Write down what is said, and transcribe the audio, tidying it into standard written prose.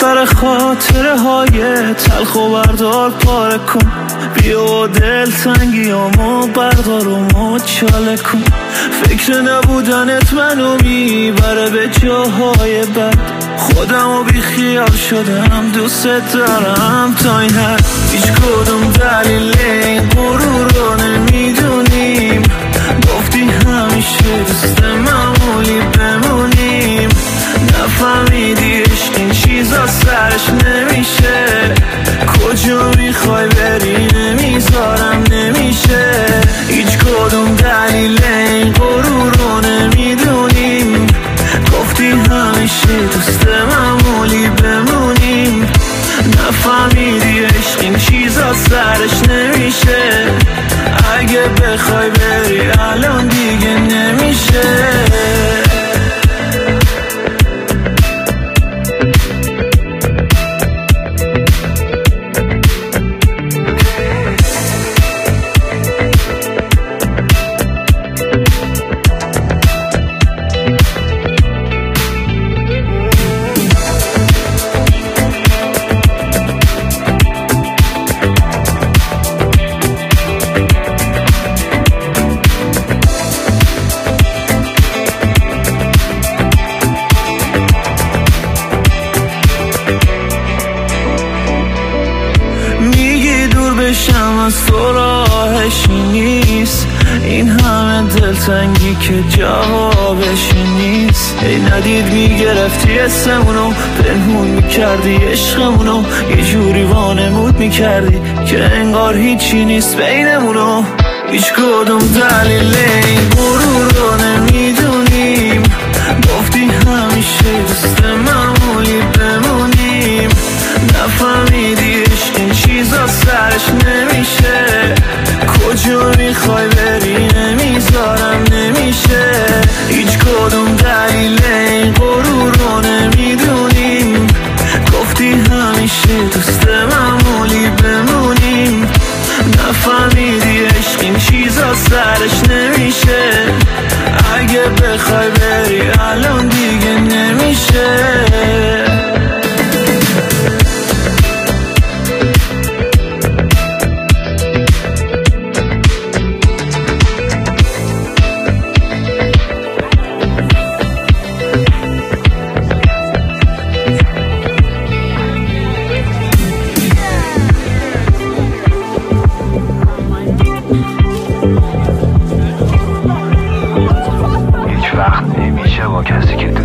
دفتر خاطره های تلخ و بردار پاره کن، بیا دل تنگیامو بردار و مچاله کن. فکر نبودنت منو میبره به جاهای بد، خودمو بی خیال شدم دوست دارم تا این حد. هیچ کدوم دلیل این غرور رو نمیدونیم، گفتی همیشه دوست معمولی بمونیم. نفهمیدی عشق این چیزا سرش نمیشه، کجا میخوای بری نمیذارم نمیشه. هیچ کدوم دلیل این غرور رو نمیدونیم، گفتی همیشه دوست معمولی بمونیم. نفهمیدی عشق این چیزا سرش نمیشه، اگه بخوای بری الان دیگه نمیشه. بشم از تو راهشی نیست، این همه دلتنگی که جوابشی نیست. ای ندید میگرفتی اسمونو، پنهون میکردی عشقمونو، یه جوری وانمود میکردی که انگار هیچی نیست بینمونو. هیچ کدوم دلیل این غرور رو نمیدونیم، گفتی همیشه دوست معمولی بمونیم. نفهمیدی عشق این چیزا سرش نمیشه، کجا میخوای بری نمیذارم نمیشه. هیچ کدوم دلیل این غرور رو نمیدونیم، گفتی همیشه دوست معمولی بمونیم. نفهمیدی عشق این چیزا سرش نمیشه، اگه بخوای بری الان دیگه نمیشه. وقت نمیشه با کسی که